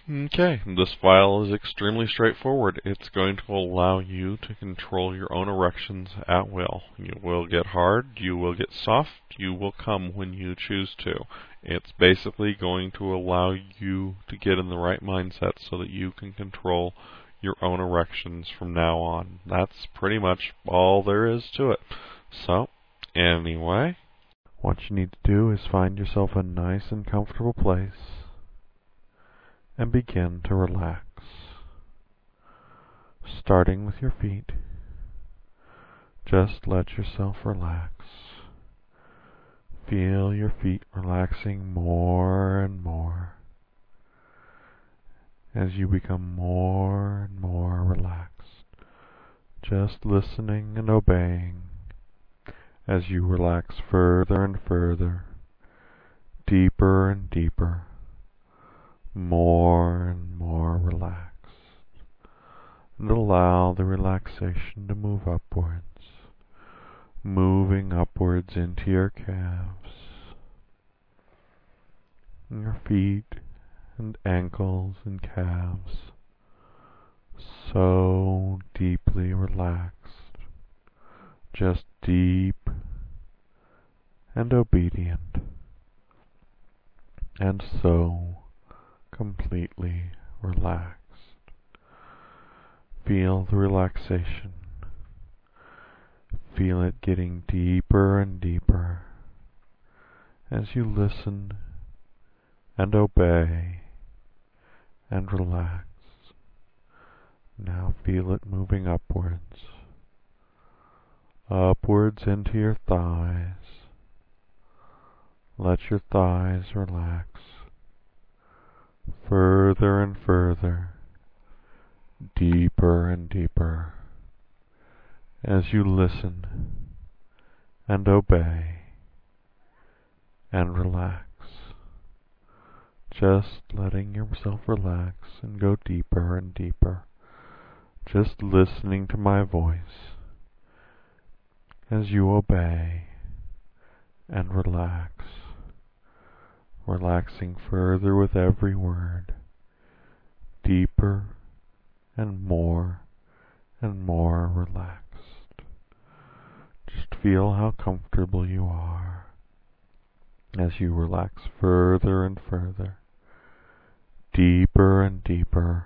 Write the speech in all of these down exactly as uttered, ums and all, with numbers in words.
Okay, this file is extremely straightforward. It's going to allow you to control your own erections at will. You will get hard, you will get soft, you will come when you choose to. It's basically going to allow you to get in the right mindset so that you can control your own erections from now on. That's pretty much all there is to it. So, anyway, what you need to do is find yourself a nice and comfortable place and begin to relax. Starting with your feet, just let yourself relax. Feel your feet relaxing more and more as you become more and more relaxed. Just listening and obeying as you relax further and further, deeper and deeper, more and more relaxed. And allow the relaxation to move upwards, moving upwards into your calves, your feet and ankles and calves, so deeply relaxed, just deep and obedient, and so completely relaxed. Feel the relaxation. Feel it getting deeper and deeper as you listen and obey and relax. Now feel it moving upwards, upwards into your thighs. Let your thighs relax further and further, deeper and deeper, as you listen and obey and relax. Just letting yourself relax and go deeper and deeper. Just listening to my voice as you obey and relax. Relaxing further with every word, deeper and more and more relaxed. Just feel how comfortable you are as you relax further and further, deeper and deeper,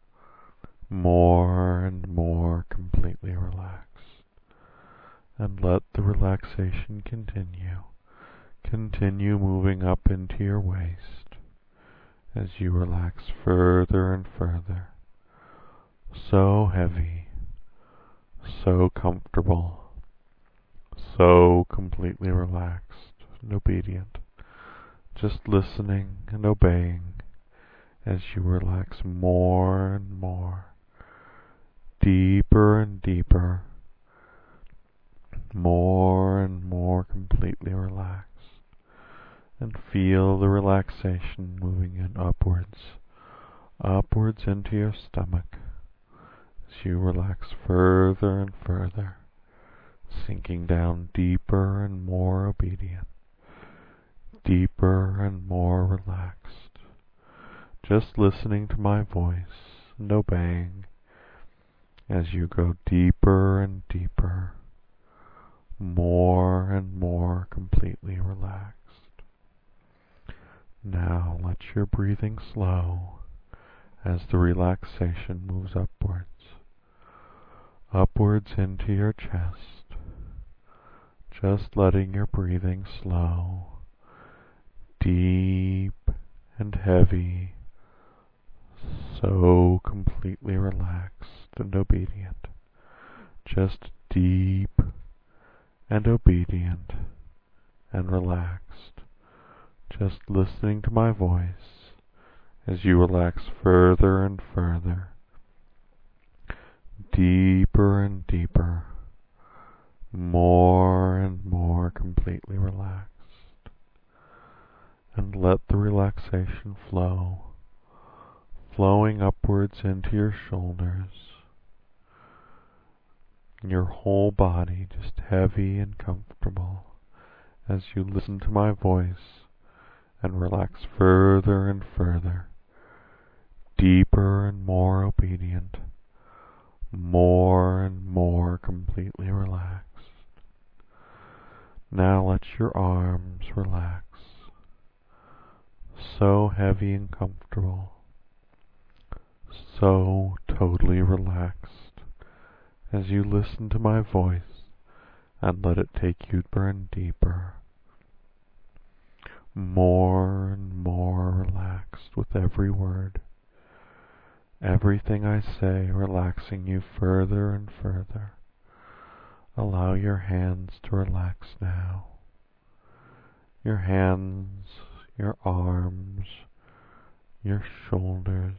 more and more completely relaxed. And let the relaxation continue. Continue moving up into your waist as you relax further and further. So heavy, so comfortable, so completely relaxed and obedient. Just listening and obeying as you relax more and more, deeper and deeper, more and more completely relaxed. And feel the relaxation moving in upwards, upwards into your stomach as you relax further and further, sinking down deeper and more obedient, deeper and more relaxed. Just listening to my voice and obeying as you go deeper and deeper, more and more completely relaxed. Now let your breathing slow as the relaxation moves upwards, upwards into your chest, just letting your breathing slow, deep and heavy, so completely relaxed and obedient, just deep and obedient and relaxed. Just listening to my voice as you relax further and further, deeper and deeper, more and more completely relaxed. And let the relaxation flow, flowing upwards into your shoulders, your whole body just heavy and comfortable as you listen to my voice and relax further and further, more obedient, more and more completely relaxed. Now let your arms relax, so heavy and comfortable, so totally relaxed, as you listen to my voice and let it take you deeper and deeper, more and more relaxed with every word, everything I say relaxing you further and further. Allow your hands to relax now. Your hands, your arms, your shoulders,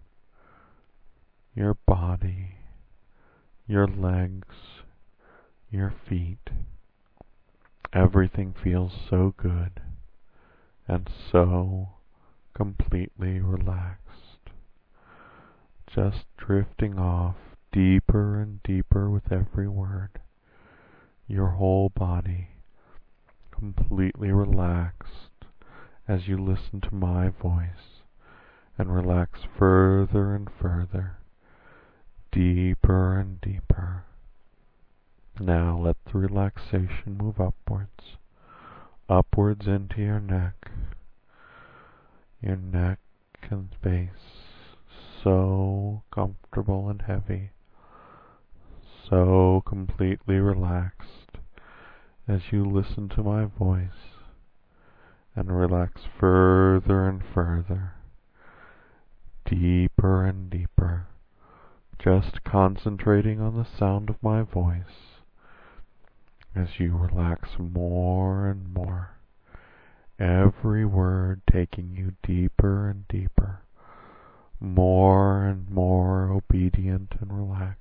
your body, your legs, your feet. Everything feels so good and so completely relaxed. Just drifting off deeper and deeper with every word. Your whole body completely relaxed as you listen to my voice and relax further and further, deeper and deeper. Now let the relaxation move upwards, upwards into your neck, your neck and face, so comfortable and heavy, so completely relaxed as you listen to my voice and relax further and further, deeper and deeper, just concentrating on the sound of my voice as you relax more and more, every word taking you deeper and deeper, more and more obedient and relaxed.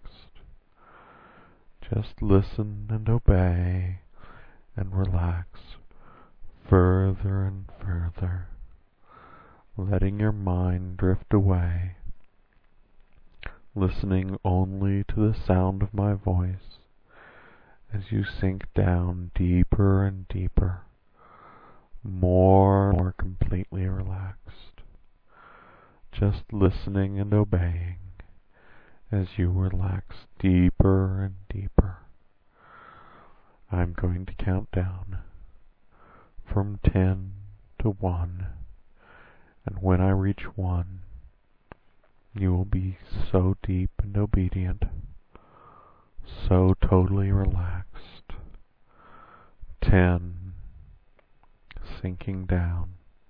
Just listen and obey and relax further and further, letting your mind drift away, listening only to the sound of my voice as you sink down deeper and deeper, more and more completely relaxed, just listening and obeying as you relax deeper and deeper. I'm going to count down from ten to one, and when I reach one, you will be so deep and obedient, so totally relaxed. Ten, sinking down,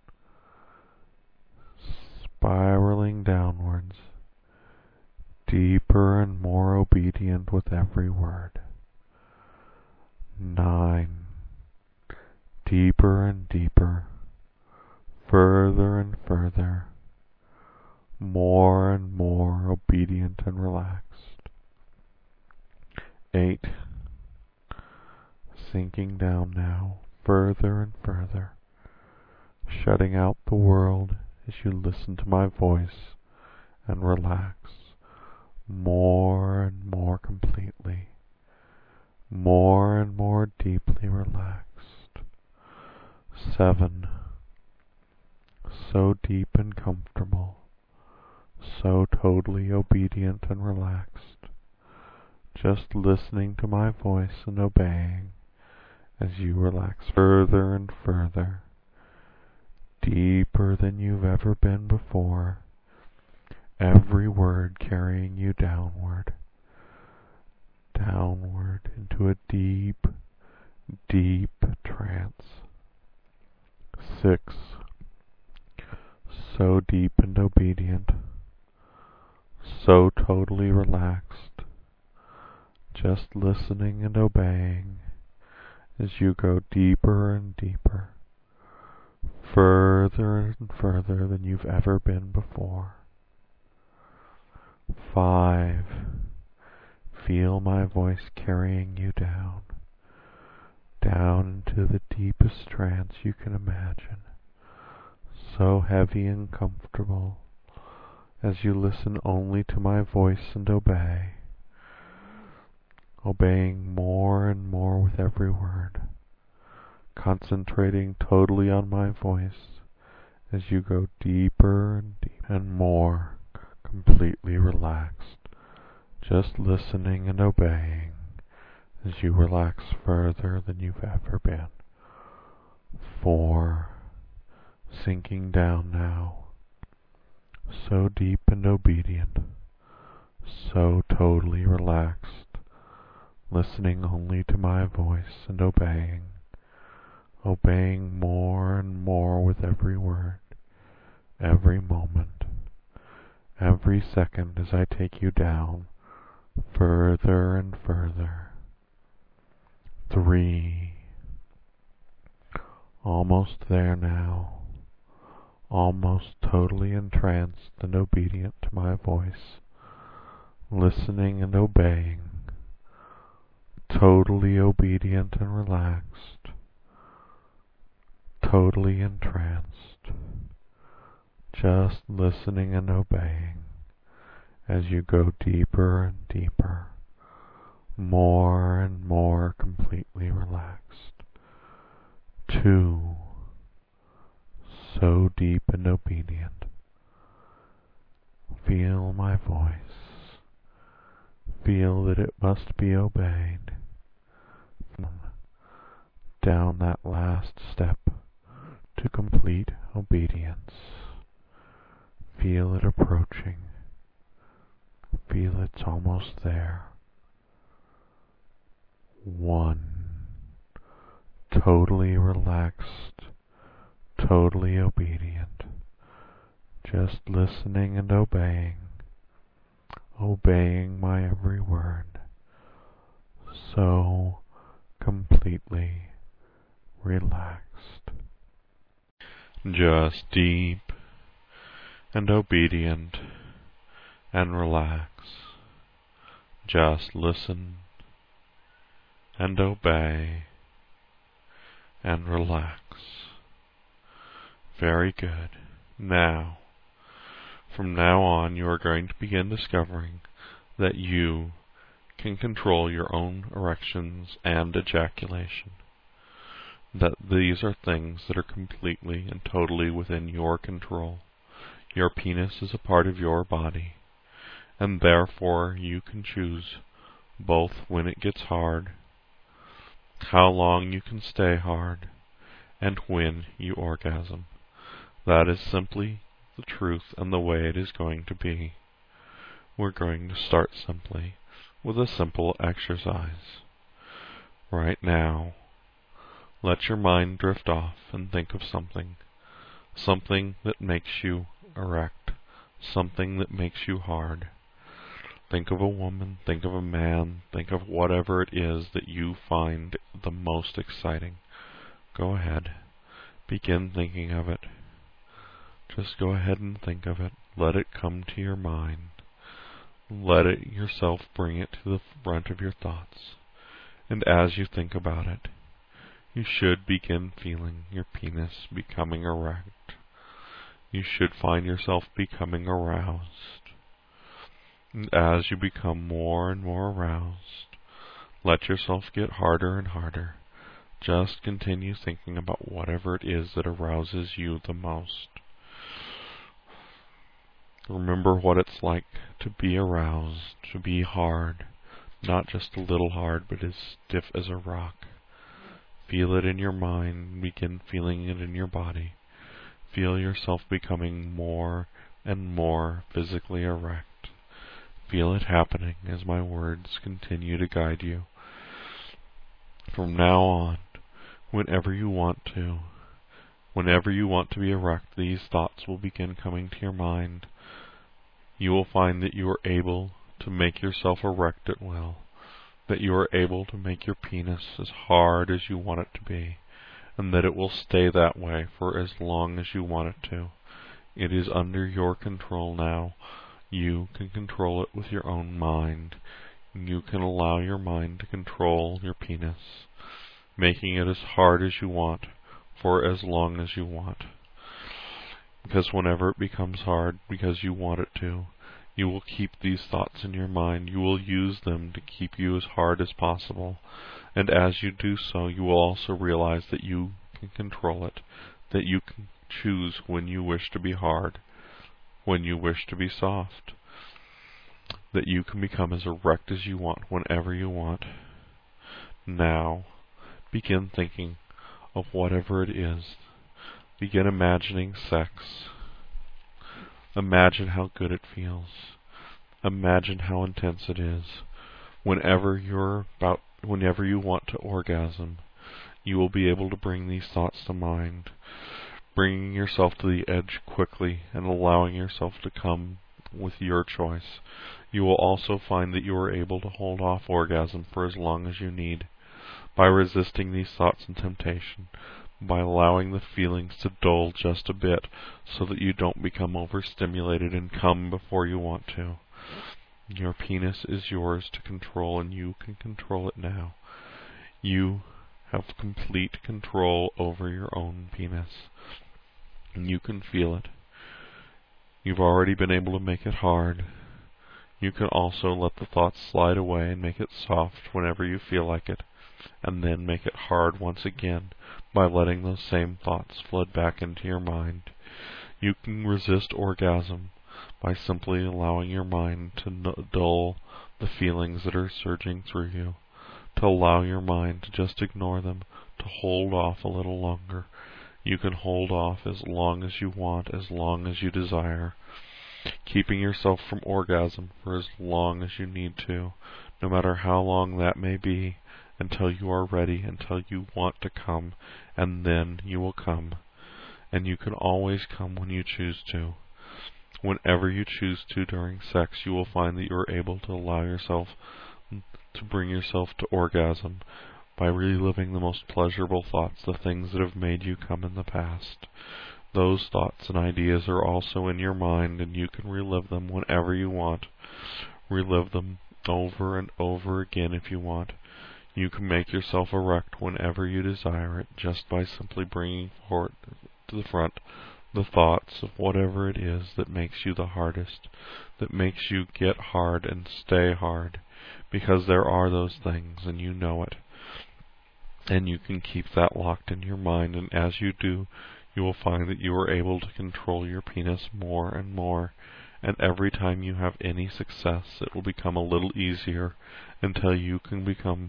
spiraling downwards, deeper and more obedient with every word. Nine, deeper and deeper, further and further, more and more obedient and relaxed. Eight, sinking down now, further and further, shutting out the world as you listen to my voice and relax more and more completely, more and more deeply relaxed. Seven, so deep and comfortable, so totally obedient and relaxed, just listening to my voice and obeying as you relax further and further, deeper than you've ever been before, every word carrying you downward, downward into a deep, deep trance. Six, so deep and obedient, so totally relaxed, just listening and obeying as you go deeper and deeper, further and further than you've ever been before. Five, feel my voice carrying you down, down into the deepest trance you can imagine, so heavy and comfortable as you listen only to my voice and obey, obeying more and more with every word, concentrating totally on my voice as you go deeper and deeper and more completely relaxed, just listening and obeying as you relax further than you've ever been. Four, sinking down now, so deep and obedient, so totally relaxed, listening only to my voice and obeying, obeying more and more with every word, every moment, every second as I take you down further and further. Three, almost there now, almost totally entranced and obedient to my voice, listening and obeying, totally obedient and relaxed, totally entranced, just listening and obeying as you go deeper and deeper, more and more completely relaxed. Two, so deep and obedient. Feel my voice. Feel that it must be obeyed. Down that last step to complete obedience. Feel it approaching. Feel it's almost there. One, totally relaxed, totally obedient, just listening and obeying, obeying my every word, so completely relaxed. Just deep and obedient and relax. Just listen and obey and relax. Very good. Now, from now on, you are going to begin discovering that you can control your own erections and ejaculation. That these are things that are completely and totally within your control. Your penis is a part of your body, and therefore you can choose both when it gets hard, how long you can stay hard, and when you orgasm. That is simply the truth and the way it is going to be. We're going to start simply with a simple exercise. Right now, let your mind drift off and think of something. Something that makes you erect. Something that makes you hard. Think of a woman, think of a man, think of whatever it is that you find the most exciting. Go ahead. Begin thinking of it. Just go ahead and think of it. Let it come to your mind. Let it yourself bring it to the front of your thoughts. And as you think about it, you should begin feeling your penis becoming erect. You should find yourself becoming aroused. And as you become more and more aroused, let yourself get harder and harder. Just continue thinking about whatever it is that arouses you the most. Remember what it's like to be aroused, to be hard, not just a little hard, but as stiff as a rock. Feel it in your mind, begin feeling it in your body. Feel yourself becoming more and more physically erect. Feel it happening as my words continue to guide you. From now on, whenever you want to, whenever you want to be erect, these thoughts will begin coming to your mind. You will find that you are able to make yourself erect at will, that you are able to make your penis as hard as you want it to be, and that it will stay that way for as long as you want it to. It is under your control now. You can control it with your own mind. You can allow your mind to control your penis, making it as hard as you want for as long as you want. Because whenever it becomes hard because you want it to, you will keep these thoughts in your mind. You will use them to keep you as hard as possible. And as you do so, you will also realize that you can control it, that you can choose when you wish to be hard, when you wish to be soft, that you can become as erect as you want whenever you want. Now, begin thinking of whatever it is. Begin imagining sex. Imagine how good it feels. Imagine how intense it is. Whenever you're about, whenever you want to orgasm, you will be able to bring these thoughts to mind, bringing yourself to the edge quickly and allowing yourself to come with your choice. You will also find that you are able to hold off orgasm for as long as you need, by resisting these thoughts and temptation, by allowing the feelings to dull just a bit so that you don't become overstimulated and come before you want to. Your penis is yours to control, and you can control it now. You have complete control over your own penis, and you can feel it. You've already been able to make it hard. You can also let the thoughts slide away and make it soft whenever you feel like it, and then make it hard once again by letting those same thoughts flood back into your mind. You can resist orgasm by simply allowing your mind to n- dull the feelings that are surging through you, to allow your mind to just ignore them, to hold off a little longer. You can hold off as long as you want, as long as you desire, keeping yourself from orgasm for as long as you need to, no matter how long that may be, until you are ready, until you want to come, and then you will come. And you can always come when you choose to. Whenever you choose to during sex, you will find that you are able to allow yourself to bring yourself to orgasm by reliving the most pleasurable thoughts, the things that have made you come in the past. Those thoughts and ideas are also in your mind, and you can relive them whenever you want. Relive them over and over again if you want. You can make yourself erect whenever you desire it, just by simply bringing forward to the front the thoughts of whatever it is that makes you the hardest, that makes you get hard and stay hard, because there are those things and you know it. And you can keep that locked in your mind, and as you do, you will find that you are able to control your penis more and more, and every time you have any success, it will become a little easier until you can become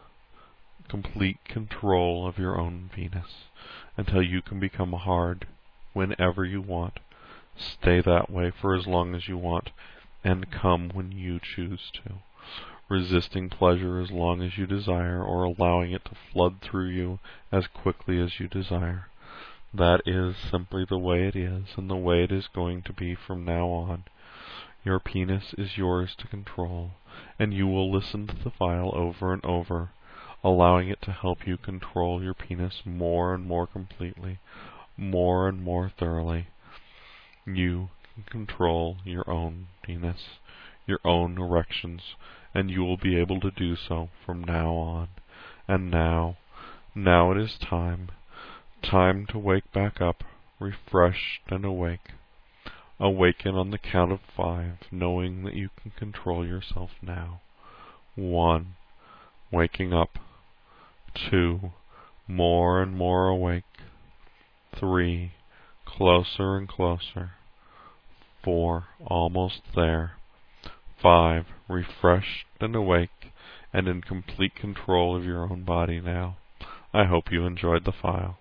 complete control of your own penis, until you can become hard whenever you want, stay that way for as long as you want, and come when you choose to, resisting pleasure as long as you desire, or allowing it to flood through you as quickly as you desire. That is simply the way it is, and the way it is going to be from now on. Your penis is yours to control, and you will listen to the file over and over, allowing it to help you control your penis more and more completely, more and more thoroughly. You can control your own penis, your own erections, and you will be able to do so from now on. And now, now it is time, time to wake back up, refreshed and awake. Awaken on the count of five, knowing that you can control yourself now. One, waking up. Two, more and more awake. Three, closer and closer. Four, almost there. Five, refreshed and awake and in complete control of your own body now. I hope you enjoyed the file.